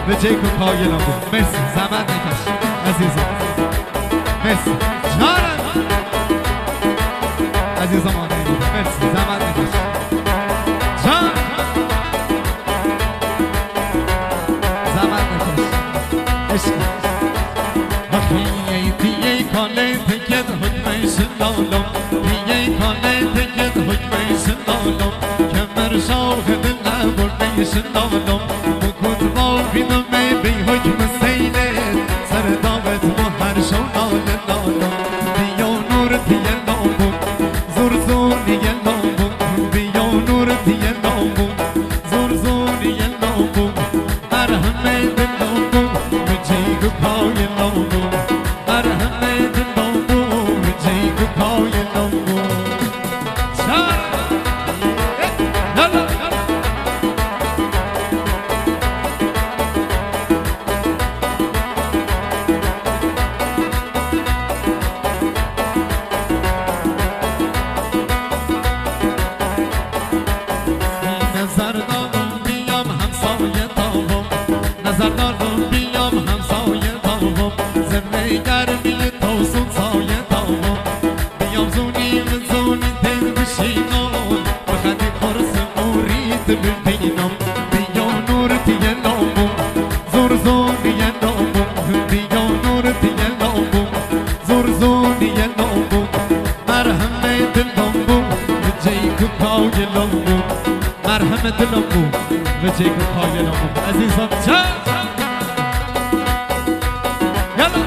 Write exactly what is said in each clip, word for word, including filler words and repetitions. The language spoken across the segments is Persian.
به جیکو کایلان بود. مرسی زحمت نکش عزیزم. مرسی جانم عزیزم آنه بود. مرسی زحمت نکش جان زحمت نکش عشق آخیه دیگه کاله تکت حکمه شلالم دیگه کاله تکت حکمه شلالم کمر شاخ دل نبرده شلالم مکود با بینم بی حکم سیله سر داوت با هر شو نال لالم بیا نور دیگه نامون زور زور دیگه نامون بیا نور دیگه نامون زور زور دیگه نامون مرحمه دل نامون بجیگو پای نامون مرحمه دل نامون بجیگو پای نامون چار یالا نظر دارم بیام همسایه تاوم نظر دارم بیام همسایه تاوم زمه گرمی توسون سایه تاوم بیام زونی من زونی دل بشینم بخدی خرس مورید ببینم بیا نور دیگه نامم زور زور دیگه نامم بیا نور دیگه نامم زور زور دیگه نامم مرحمه دل نامم بجیگو پای نامم مرحمه دلم بود به جیگو پایلم بود عزیزم چه یالا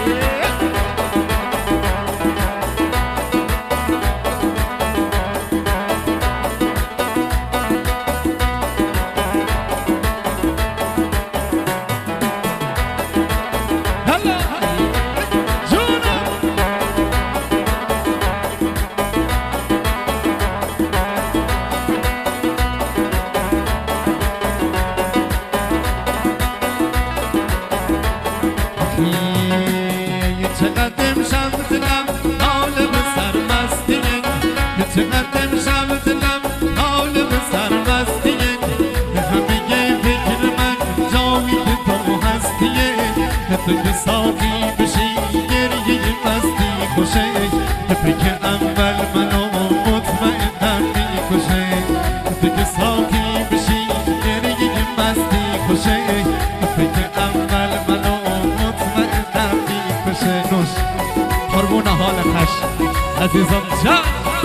چقدر شم دلم حال به سرمستیه چقدر شم دلم حال به سرمستیه همه فکر من جایی که تو هستیه تو که ساقی بشی گریه مستی خوشه فکر اول منو مطمئنم میکشه تو که ساقی بشی گریه مستی خوشه فکر اول منو مطمئنم میکشه نوش قربون حال خش عزیزم جان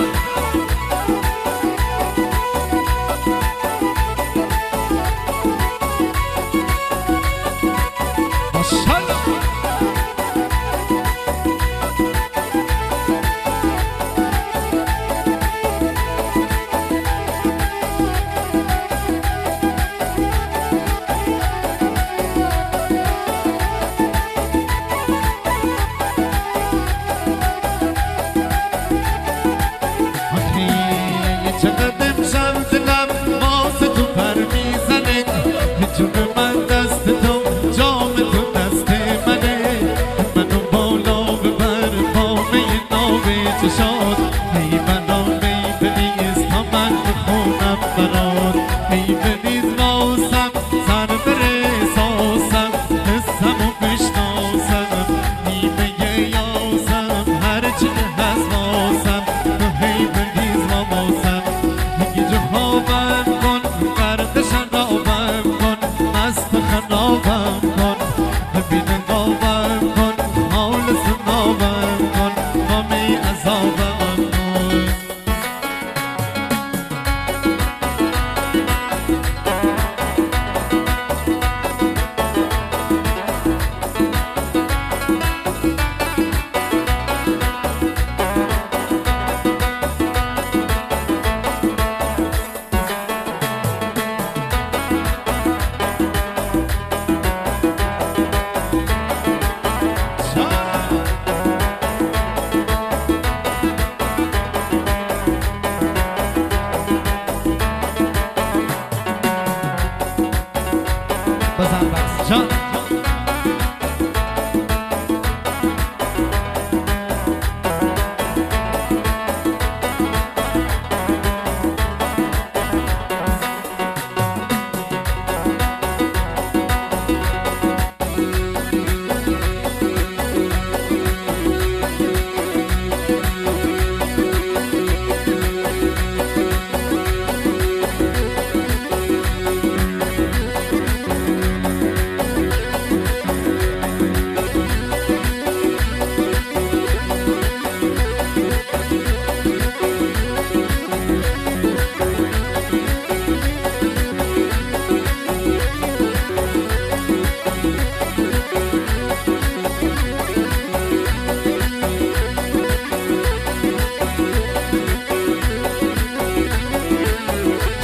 ماشاءالله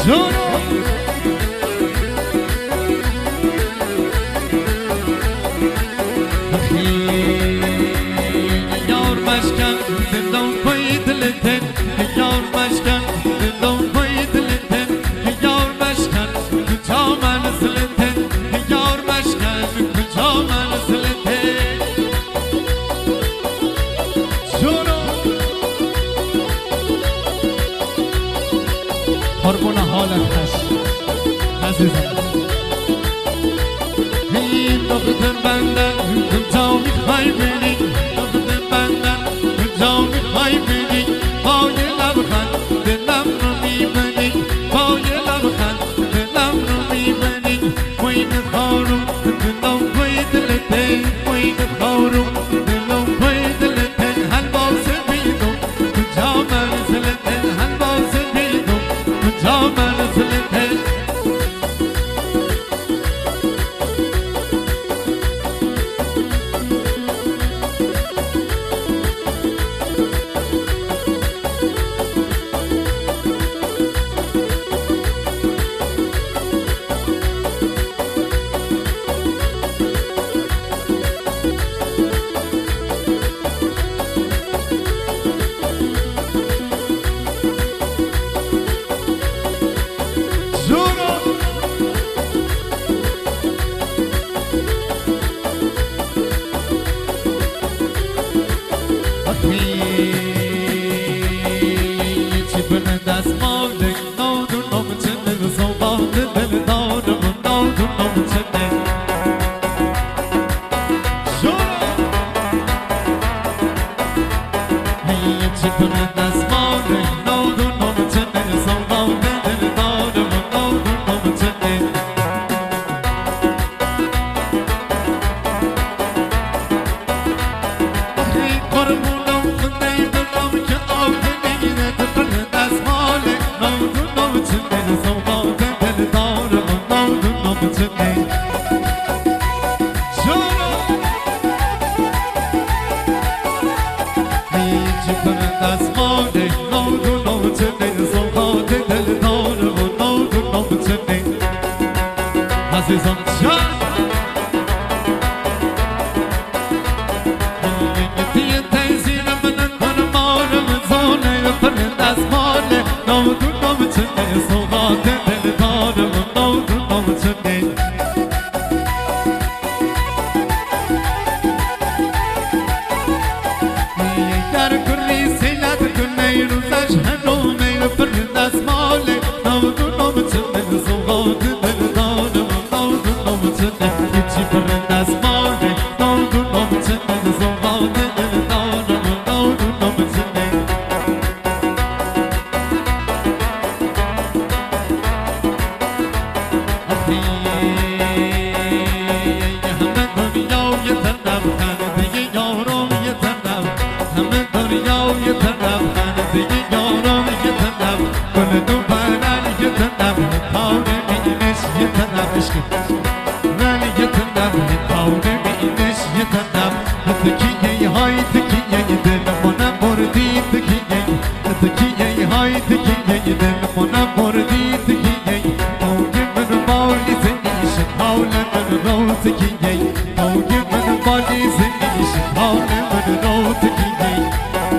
هرمون حالت هست عزیزم این دختر بندن کجا میخوای بری دختر بندن کجا میخوای بری پای لبخند دلم رو میبری پای لبخند دلم رو میبری وین خارو دلم پای دلته وین خارو دلم پای دلته هلواز بیدم کجا منزلته هلواز بیدم کجا منزلته عزیزم جان یه تیزیر من کنم آرم زانه فرد از ماله نودو نام چنه سوغات دل دارم نودو نام چنه در کلی سیلت کنه روزش هنومه فرد از ماله نودو نام چنه سوغات دل دارم Ichi parandas mole, no do no mutene, so mole, no no no do no mutene. Ahi, hame duniya ye tarab khan diye yaro ye tarab, hame duniya ye tarab khan diye yaro ye tarab, kol do baran ye tarab, kaune binish ye tarab ishq. تکیه های تکیه دل منم بردی تکیه تکیه های تکیه دل منم بردی تکیه موج من بالی زنیش حال من رو تکیه موج من بالی زنیش حال من رو تکیه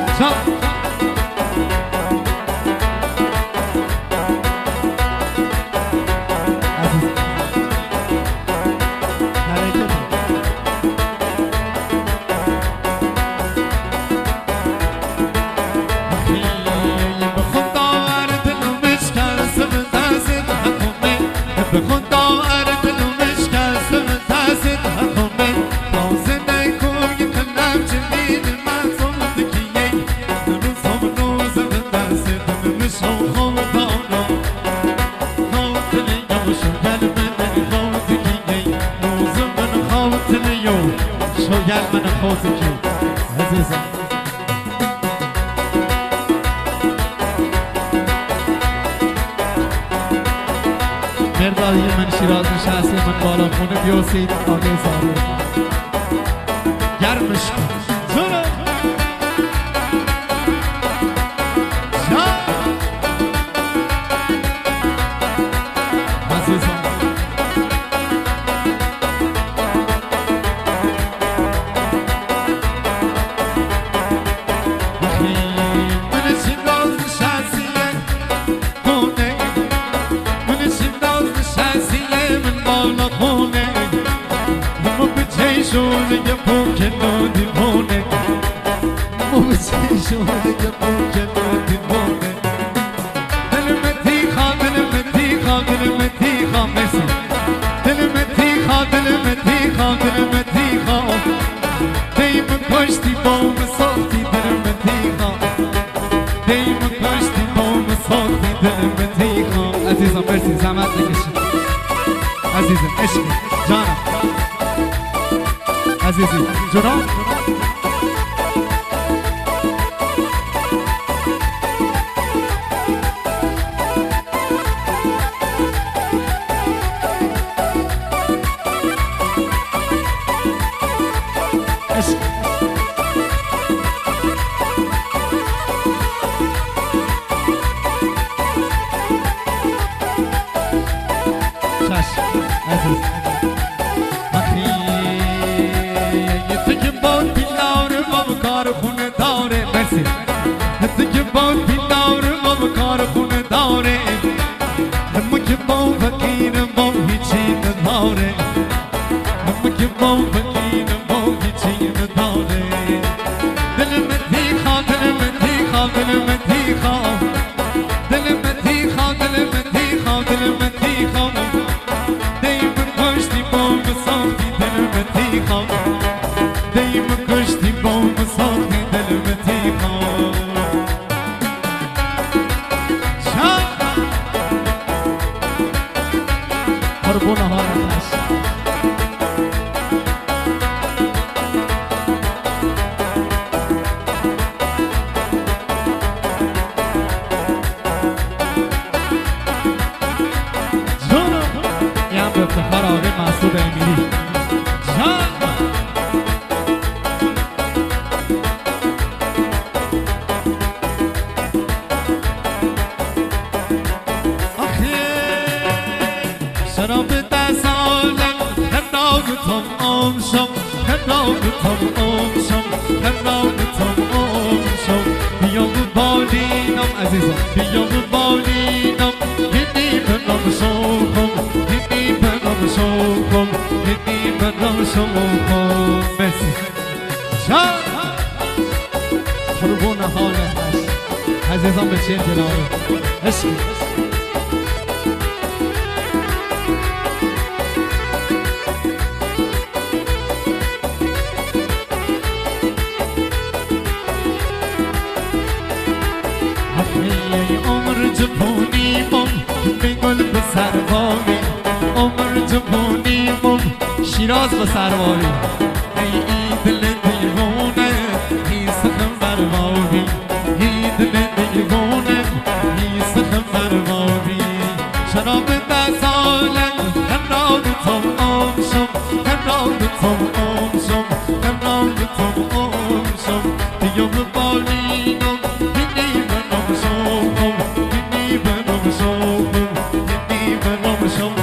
شوگر من خوزی کی عزیزم مردادی من شیراز نشستی من بالا خونه بیاسید آگه زاری گرمش کن زورا که پوکلو دیوانه موچشونه که پوکلو دیوانه دل متیخا دل متیخا دل متیخا مرسی دل متیخا دل متیخا دل متیخا دیم کشتی بام ساختی دل متیخا دیم کشتی بام ساختی دل متیخا عزیزم مرسی زحمت نکشید عزیزم عشقی جانم عزیزی جناب عزیزم به چه جنابه عشقی عمر جبونیمم به گل به سرواری عمر جبونیمم شیراز به سرواری ای ای دل دیوانه ای سخن برواری ای دل دیوانه ای سخن برواری شراب دستانه کنار تو آم شم کنار تو آم شم کنار تو آم شم بیام بالینم بینی منم شم بینی منم شم بینی منم شم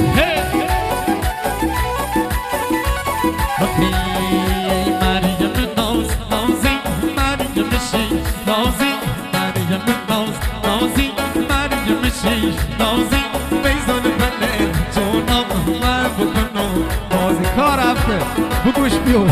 بگوش بیو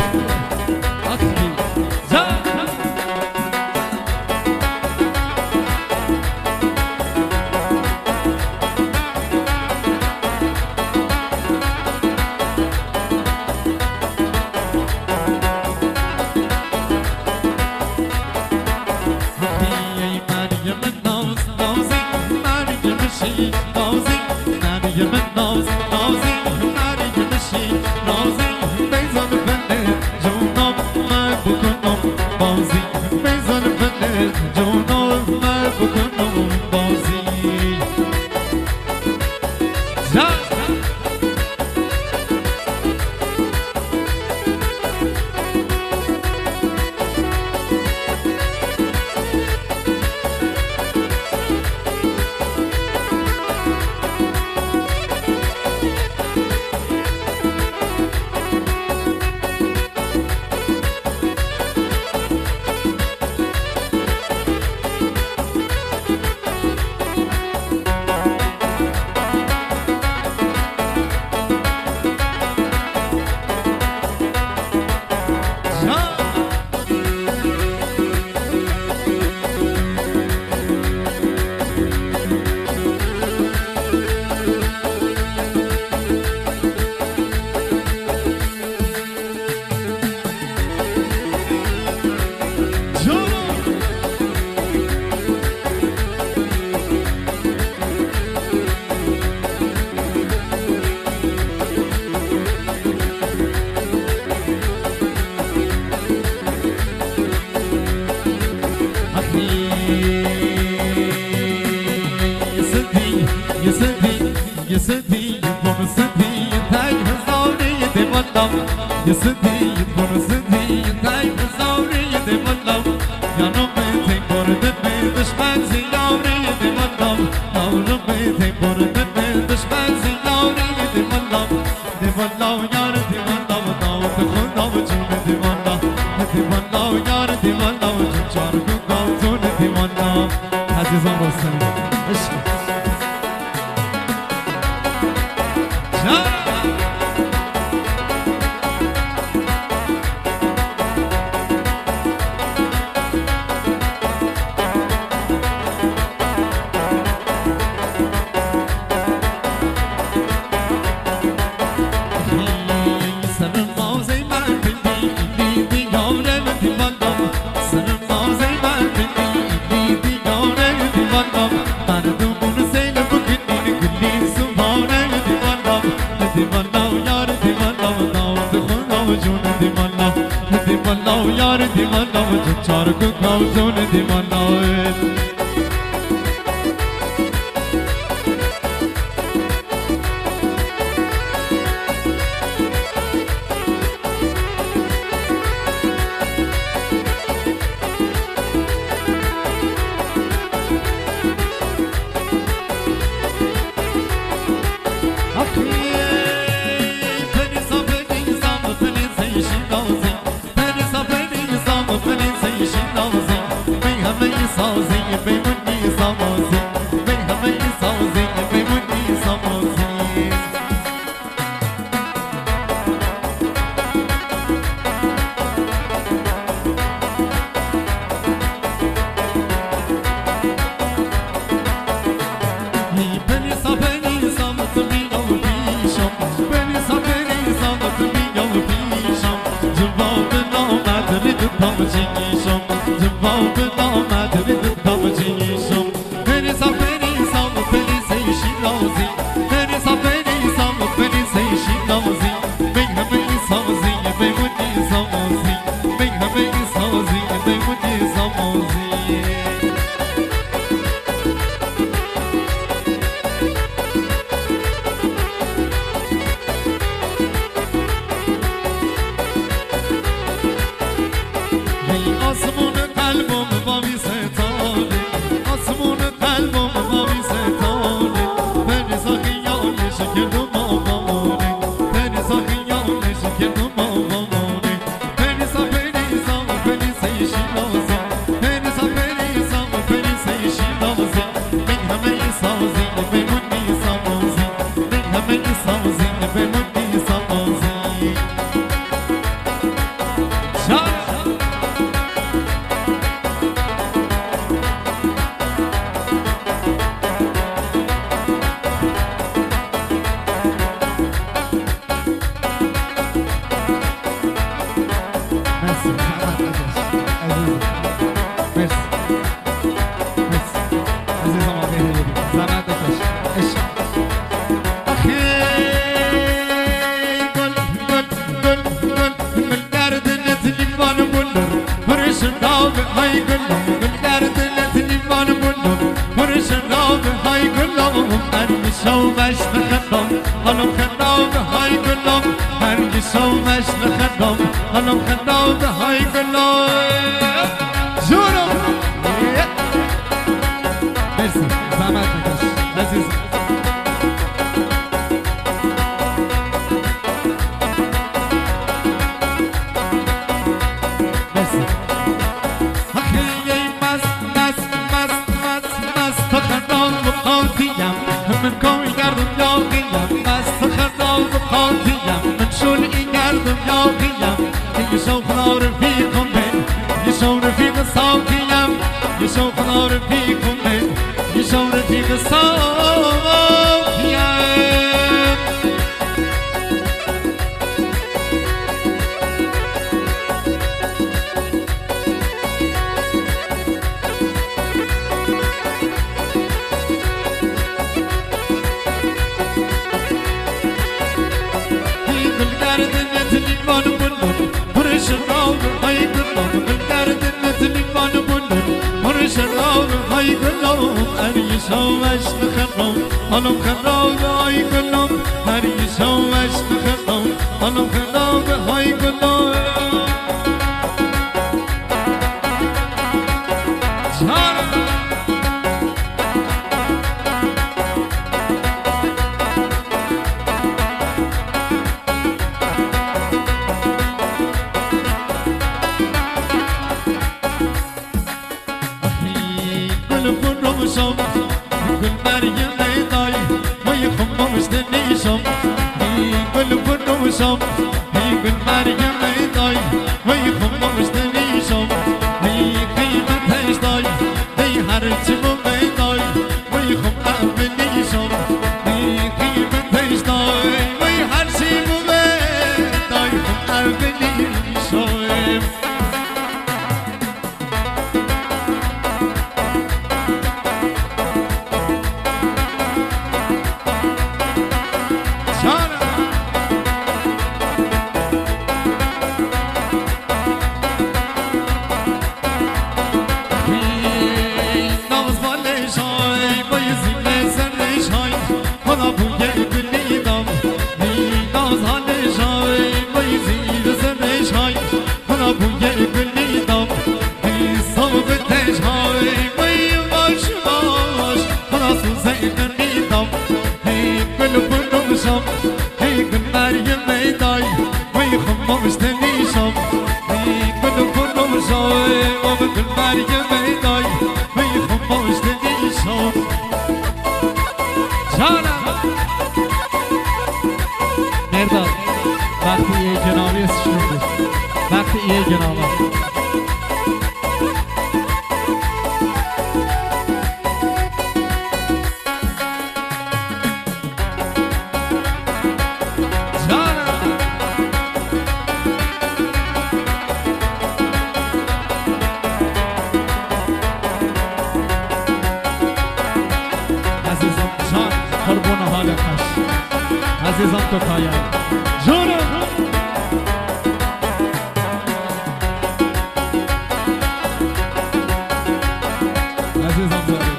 کردم آوامونه پریسا خیالش کردم آوامونه پریسا پریسا پریسا شیرازه پریسا پریسا پریسا شیرازه من همه سازی به من میسازی من همه سازی به من میسازی شومش نخدم هنوم خدام های گلم هرگی شومش نخدم هنوم خدام های گلم جورم مرسی زحمت نکش عزیز مرسی خیلی مست مست مست مست مست تو خدام بخواتیم من کوی گردم یاقیم مست خدام بخواتیم من شلعی گردم یاقیم یه شوخنا رفیقم من یه شو رفیق ساقیم یه شوخنا رفیقم من یه شو رفیق ساقیم های گلم گرد نتلی بان بولن مرش راو های گلم هر یه شوش نخرم هنوم خراب های گلم هر یه شوش نخرم هنوم خراب های گلم گل مریم دای وای خمامش دنیشم گل فروشم گل مریم دای وای خمامش دنیشم قیمتش دای دی هر چی بوی دای وای خم اولیشم قیمتش دای وای هر چی بوی دای خم اولیشم وقتی یه جنابی شده وقتی یه جنابه عزیزم جان قربون حالش عزیزم تو کایا جونم عزیزم داری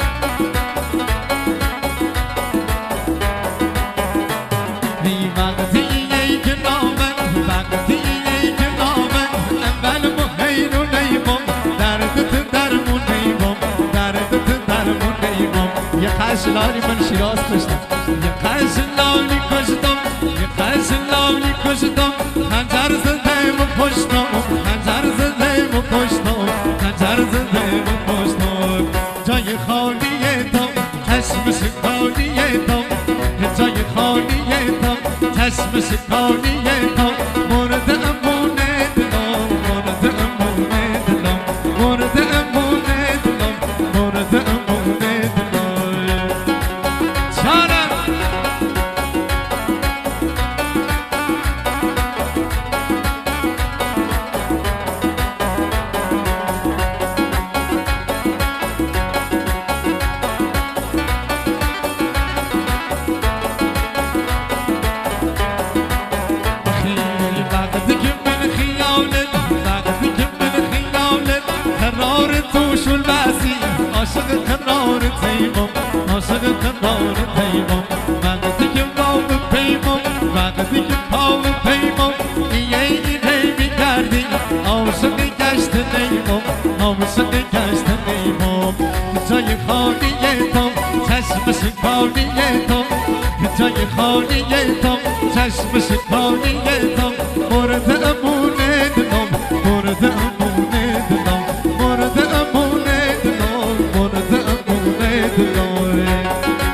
بی وقتی ای جنابم وقتی ای جنابم اول محیر و نیمم دردت درمون نیمم دردت درمون نیمم یه قش لالی من شیراز کشتم یه قش لالی کشتم یه قش لالی کشتم خنجر زدم و پشتم خنجر زدم و پشتم خنجر زدم و پشتم جای خالیه تام چشمش خالیه تام جای خالیه تام چشمش خالیه تام مورد امونه دلم مورد امونه دلم مورد امونه دلم مورد امونه دلم چارم توش الباسي عاشق قرار تيمم عاشق قرار تيمم وقتی که باو پیمم وقتی که باو پیمم یه ایره میکردی عاشق گشت نیمم عاشق گشت نیمم جای خالیه تام چشمش خالیه تام جای خالیه تام چشمش خالیه تام مورد امونه دلم مورد امونه دلم مورد امونه دلم مورد امونه دلم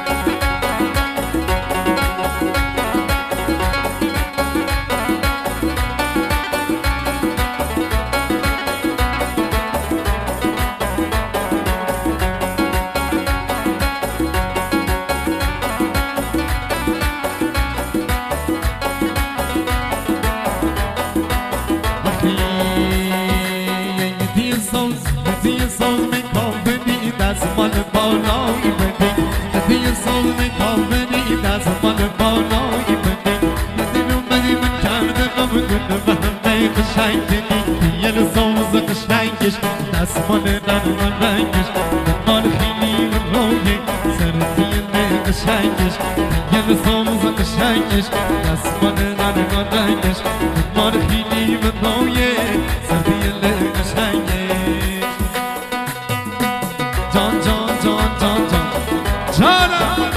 مال بالایی بدی هدیه سال میکاونی دست مال بالایی بدی دل اومدی من کرده غمگونه و همه قشنگی یه سوز قشنگش دست مال نرم رنگش مال خیلی روی سردی قشنگش یه سوز قشنگش دست مال نرم رنگش مال خیلی روی سردی قشنگش جان جان جان جان جان جانم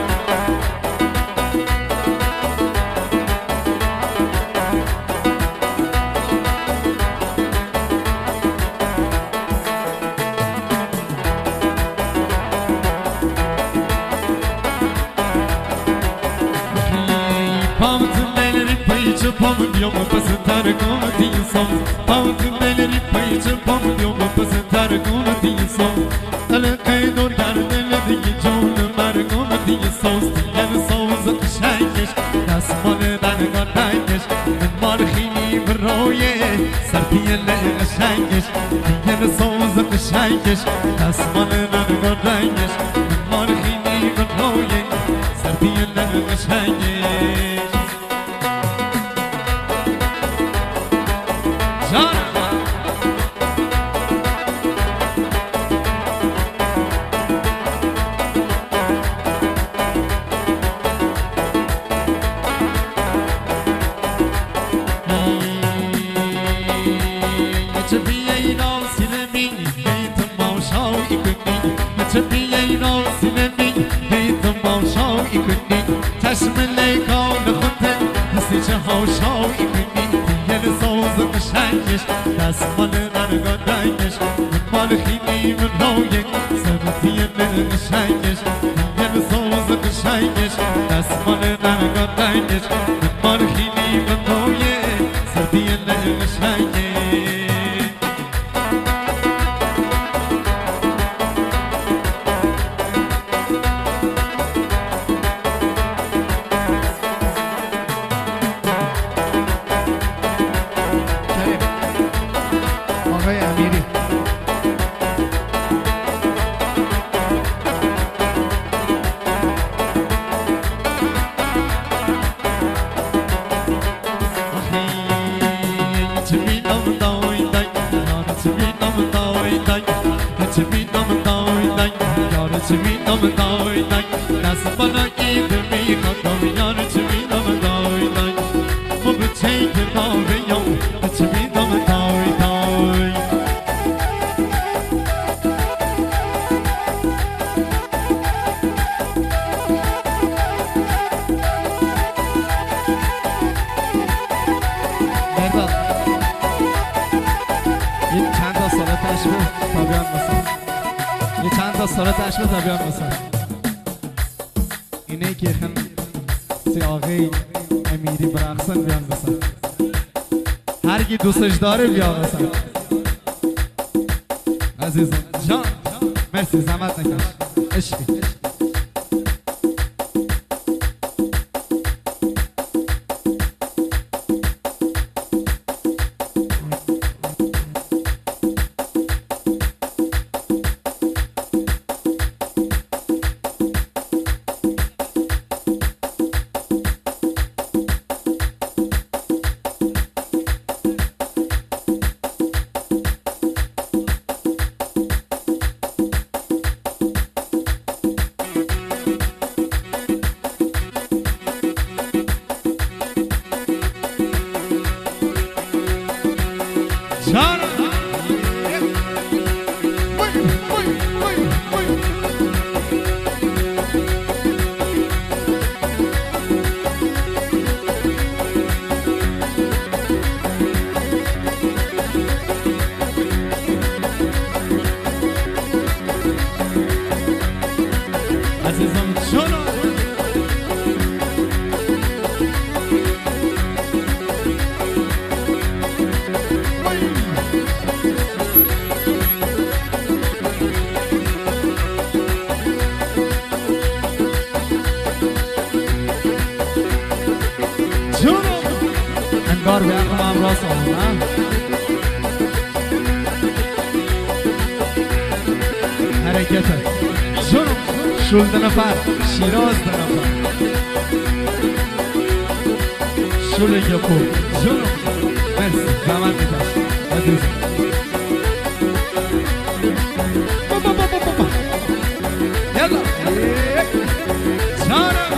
Pamutun elleri payıcı pamut yolu basın tarıkımı değilsem Pamutun elleri payıcı pamut yolu basın tarıkımı değilsem Alıkayı dur gardeli değil canım mergımı değilsem Yeni soğuzı kışaymış Nasmalıdan gardaymış Ben marhini broye Serpiyeli kışaymış Yeni soğuzı kışaymış Nasmalıdan gardaymış Ben marhini broye Serpiyeli kışaymış چشم لیکان خونده حسی چه هاشا ایکنی یه سوز قشنگش دست مال نرگادنگش مال خیلی من روی سردی قشنگش یه سوز قشنگش دست مال نرگادنگش مال خیلی من روی سردی قشنگش تشبه تابیان مثلا یه چند تا سال تشبه تابیان مثلا اینه که خن سیاغی امیری برقصن بیان مثلا هر کی دوستش داره بیا مثلا عزیزم جان مرسی زحمت نکش عشقی انگار به عقل هم راست آمدن حرکت جنوب شل ده نفر شیراز ده نفر شل گپو جنوب مرسی زمان میدش عزیزم بابا بابا بابا یلا جانم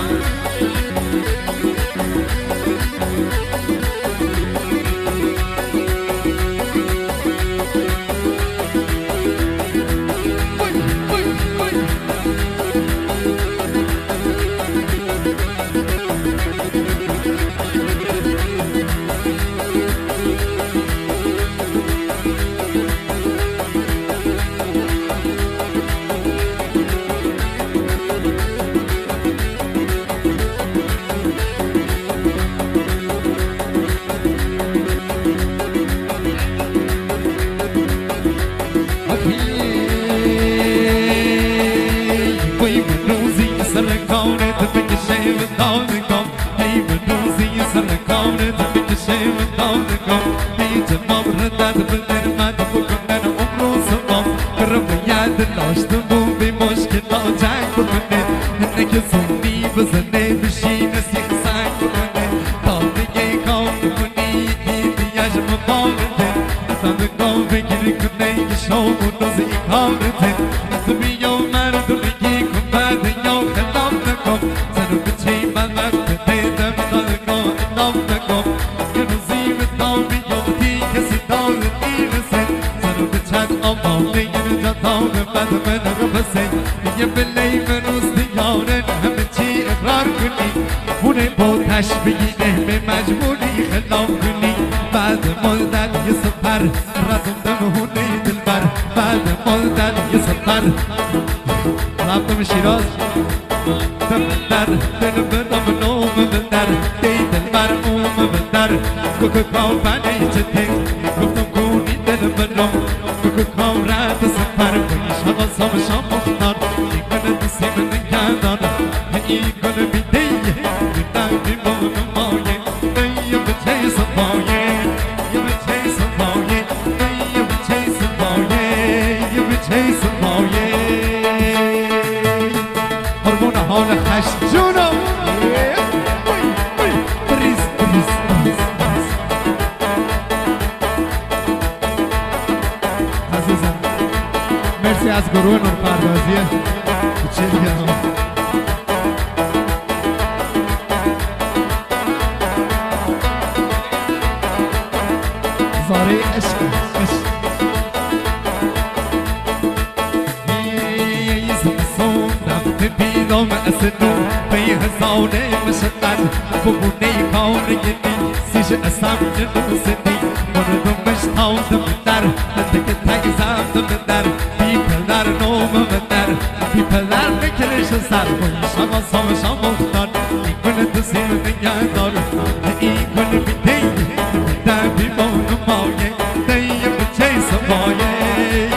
Bubune kaun yedi, siz asam jenu sedi. مردمش تاوندم در دیگه تگزندم در بی پدر نومم در بی پدر بکرش سر کنی شما سامشا مختار این کنه دسیم نگه دار این کنه بیدی در بی بانو مایه دیم بچه سبایه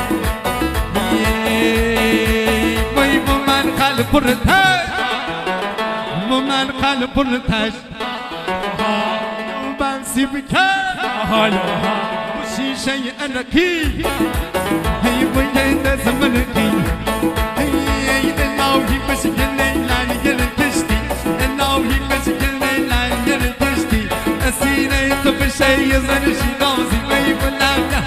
وی با من قلب پرتش با من قلب پرتش من سیبکر وشیشه انکی هی وی دست منکی هی الهی مشکل لیلان یر کشتی الهی مشکل لیلان یر کشتی اسیره تو بشه زنشی نازی وی بلنده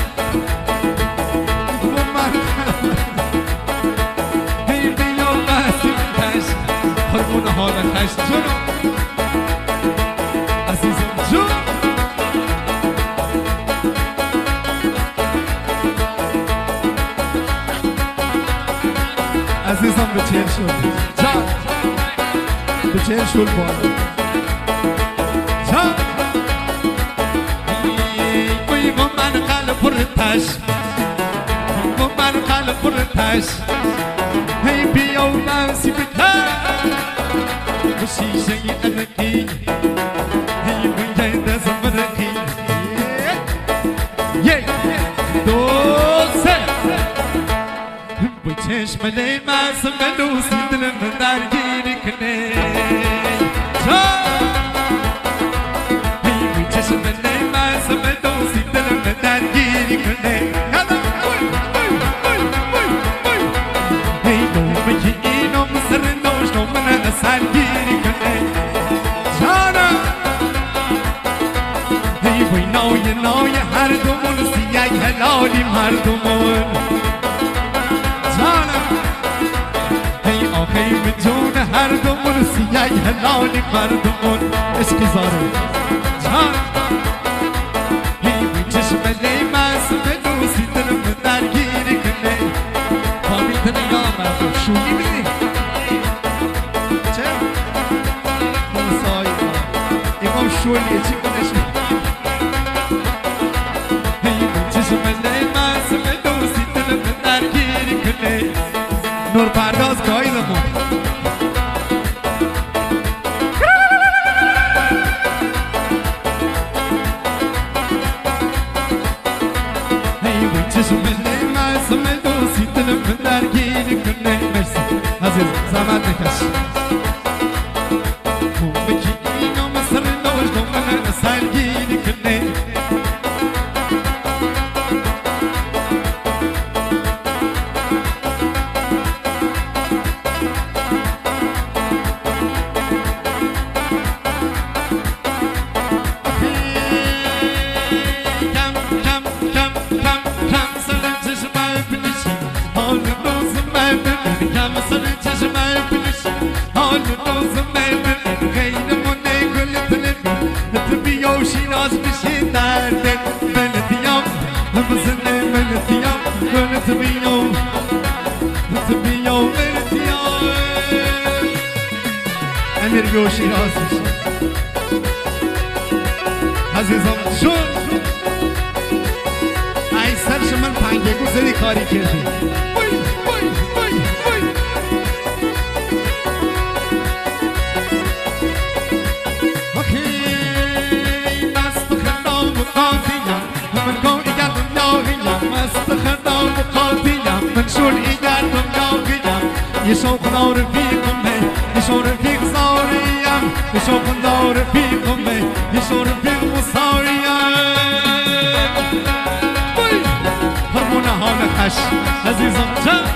هی بیو بسی بکش خرمون حال خشت جنو عزیزم جون عزیزم به چهل شد جان به چهل شد بالا جان بوی با من قلب پرتش با من قلب پرتش هی بیا و بسی بکر و شیشه انکی هی بوی دست منکی یک دو سه چشم لیمس ملوسی دلم درگیری کنه هی چشم لیمس ملوسی دلم درگیری کنه هی نومه که اینو سر نوش نومه سرگیری کنه جانم هی وی نوی نوی هر دومون سیگ هلالیم هر دومون هی آخی جون هر دومون سیگ هلالی مردمون عشقی زاره جان هی چشم لیمس ملوسی دلم درگیری کنه خواهی دنیا مردم شویی بیدی چه؟ موسایی امام شویه چی کنش هی چشم لیمس ملوسی دلم درگیری کنه نور پرداز گایدمون هی وی چشم لیمس ملوسی دلم درگیری کنه مرسی عزیز زحمت نکش خوبه که اینو مصر نوش دومن سرگیری کنه امیر گوشی رازش عزیزم جون ای سرش من پنگه گذاری کاری کردی وای وای وای وای وخی مست خندام و قاطیم من گو ایگر دنیاهیم مست خندام و قاطیم من شور ایگر دنیاهیم یه شوق نار رفیقم یه شور رفیق زاریم یه شوق نار رفیقم یه شور رفیق مصاریم وای هرمونه حال خش عزیزم جان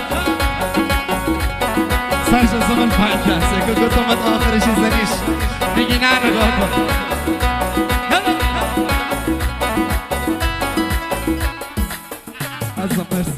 سرش زمان پنگ هست که گفت آمد آخرش زنیش بگی نه نگاه کن عزیزم مرسی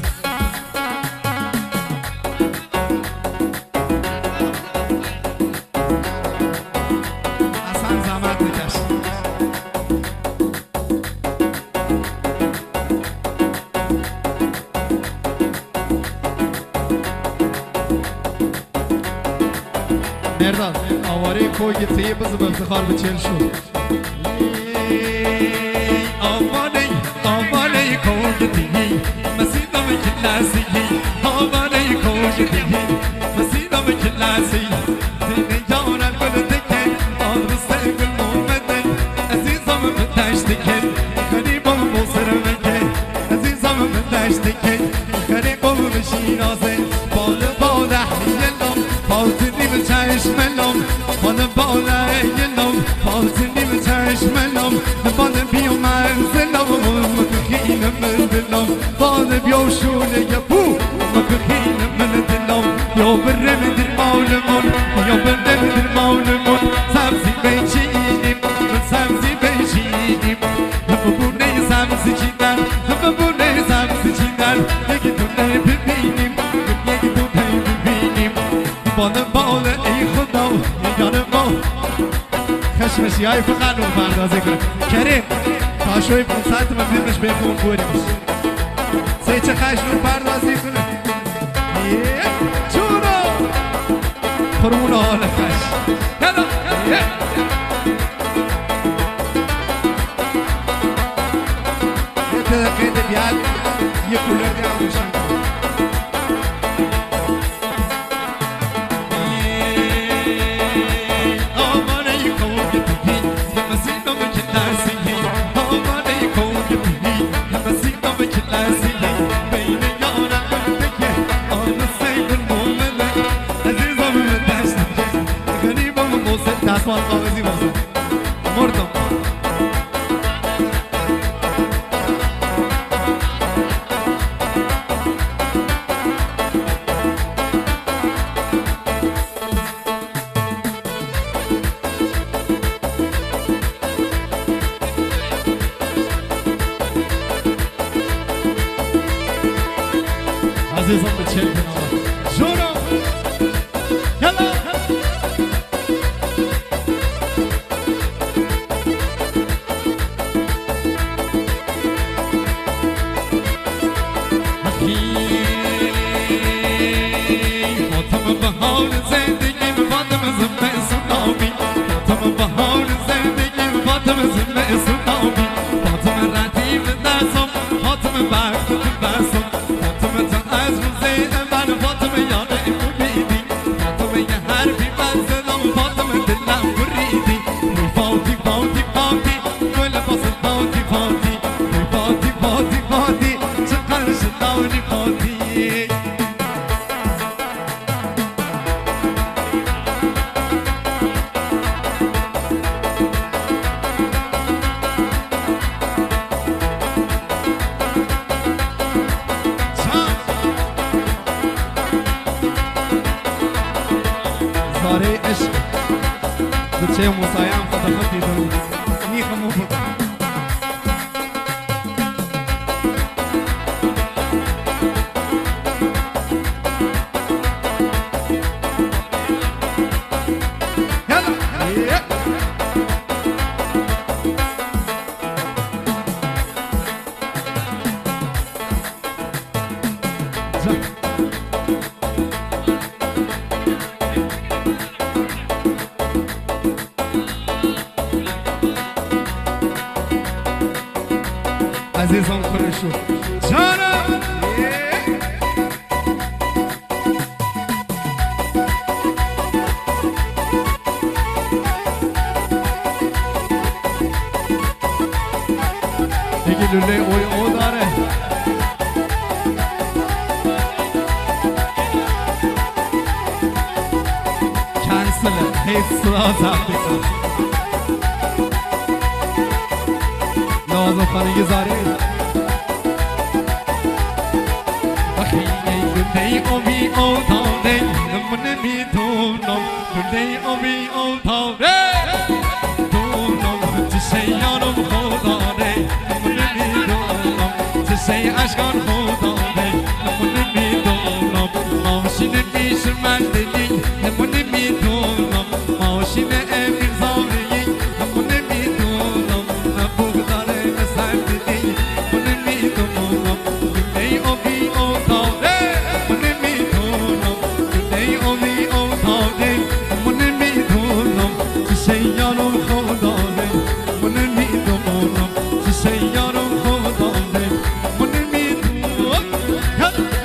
مرداد آواره کوی تیه بزن به افتخار به چل شد آواره کلاسی آواره کوچکی مسیرم کلاسی دین یارم گل دکن آدرس گل مومده عزیزم من داشتی که غریبم موسرم که عزیزم من داشتی که غریبم شیرازه بال بال یلم فاطمی به چشمم بال بال یلم فاطمی به چشمم بال بیو منزلم مکخینم من دلم بال بیو شونه یبو مکخینم من دلم یا برم در مالمون یا برم در مالمون سبزی بچینیم سبزی بچینیم ببونه سبزی چیدن ببونه سبزی چیدن یکی دونه ببینیم یکی دونه ببینیم بال بال ای خدا یارم با خشمشی های فقط رو پردازی کنیم کریم تا شوی پونصد من بیرمش بخون بوریمش سه چه خشم رو پردازی کنیم چونو خرمون حال خشم یلا یه دقیقه بیاد یه کولر دیگه روشن دستمال کاغذی بازم مردم عزیزم به چل کنم جونم یلا زاره عشق بچه موسایم خداختی دارم میخمو بود عزیزم خورشو جانم دیگه لوله اوی او داره کنسله حیث صدا زبطی کن نازم خانگی زاری خیلی لوله اوی او داره من نمیدونم لوله اوی او داره دونم چشه یارم خداره من نمیدونم چشه اشکان خداره من نمیدونم ماشین میشه من دلی من نمیدونم ماشین امیر زاری من نمیدونم نبوغ داره مثل دلی من نمیدونم لوله اوی او داره من نمیدونم لوله اوی او داره من نمیدونم چشه یارم خداره من نمیدونم چشه یارم خداره من نمیدونم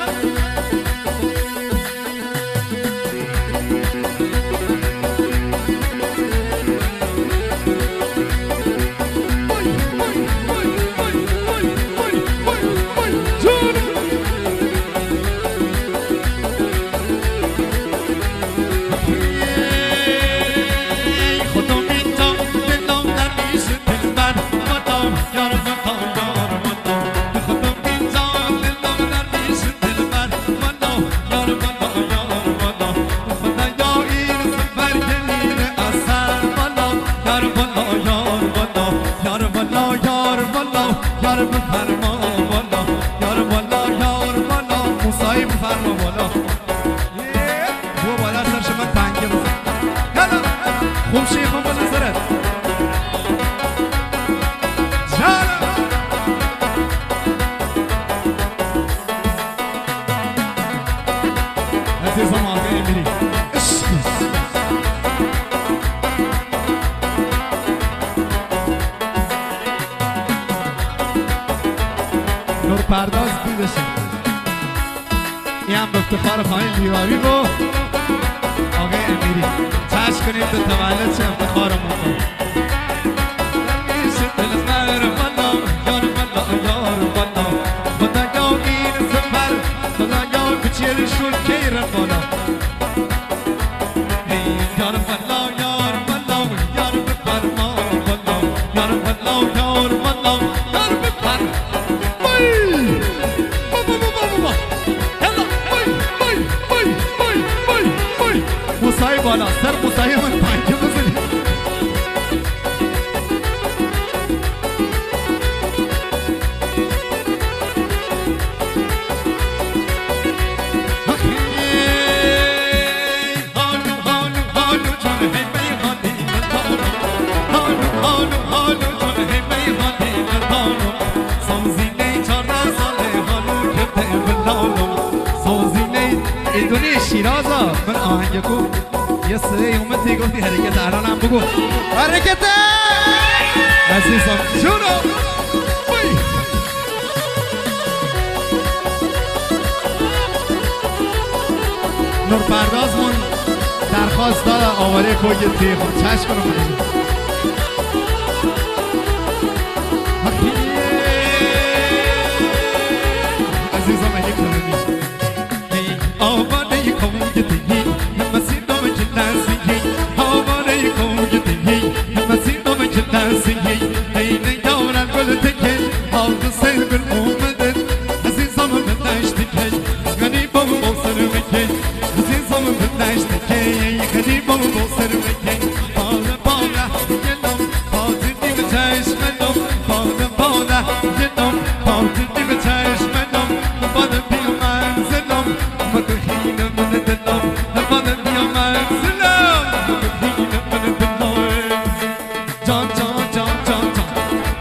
والا یار والا یار والا یار والا یار بفرما والا یار والا یار والا موسایی بفرما والا بو بالا سرش من تنگه بزن یالا خوب شیخم به نظرت جانا عزیزم آقای امیری نور پرداز دیدشه این هم به افتخار خانه دیواری و آقای امیری چشم کنید به تولد چه افتخارمون کنید میشه دل خیر والا یار والا یار والا خدا یا این سفر خدا یا بچیر شد کیرم والا یار والا یار والا یار بفرما والا یار والا یار والا یار بفرما موسای بالا سر موسای من پنجه بزنی هالو هالو هالو جان هی میخوادی ندارم هالو هالو هالو جان هی میخوادی ندارم سوزینه چهارده ساله هالو کته بلالم سوزینه ایدونی شیرازا من آهنگ کو یه سه اومدی گفتی حرکت الانم بگو حرکت عزیزم جونو نور پردازمون درخواست داد آواره کوی تیخون چشم کنم عزیزم اگه کنونی آواره کوی تیخون مسیر دام جلسیه آواره کوی تیخون مسیر دام جلسیه اینه یارن گل تکل آوه سر گل اومدن عزیزم به دشتی کل گنی بابا با سر مکل عزیزم به دشتی کل گنی بابا با سر مکل بالا بالا گلم بازی دیگه چشمنم بالا بالا گلم بازی دیگه چشمنم بالا بیا منزلم مدخینه من دلم بالا بیا منزلم مدخینه من دلم جان جان جان جان جان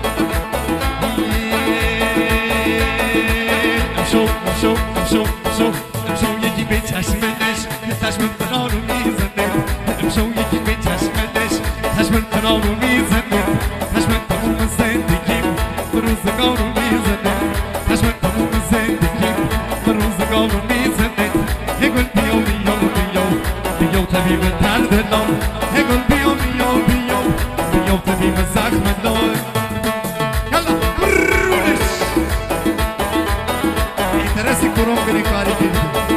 شو شو شو شو شو یکی به چشمش چشم کنار رو میزنه شو یکی به چشمش چشم کنار رو میزنه چشم تموم زندگیم به روزگار رو میزنه چشم تموم زندگیم به روزگار رو میزنه یه گل بیا بیا بیا بیا طبیب درد دلم یه گل بیا بیا بیا بیا طبیب زخم دلم یالا برونش اینترسی کرم کنی کاری کنی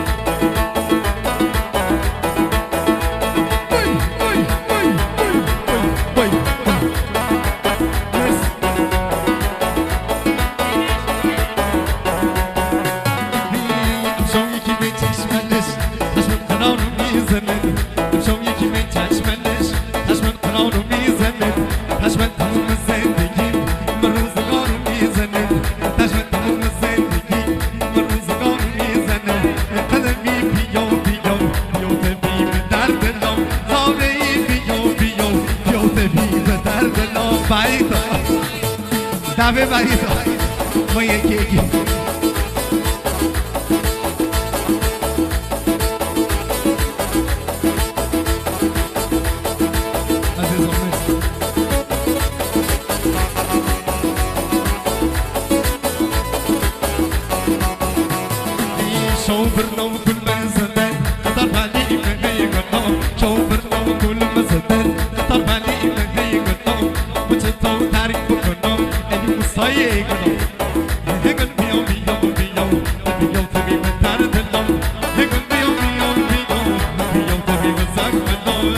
دعوه بعید ما یکی یکی شو برنو كل ما زدت طب علي من هي قطام شو برنو كل ما زدت طب علي من هي قطام وجدتو تاريخ بكنام اني مصايق هيك بيو بيو بيو بيو تبي من دار دلم هيك بيو بيو بيو بيو تبي من زاك دلم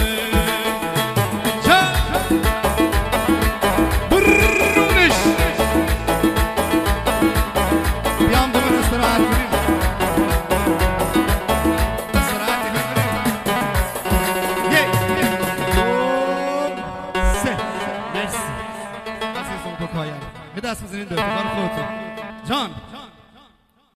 برونش بیام دو من استراحت کنیم دست بزنین به افتخار خودتون جان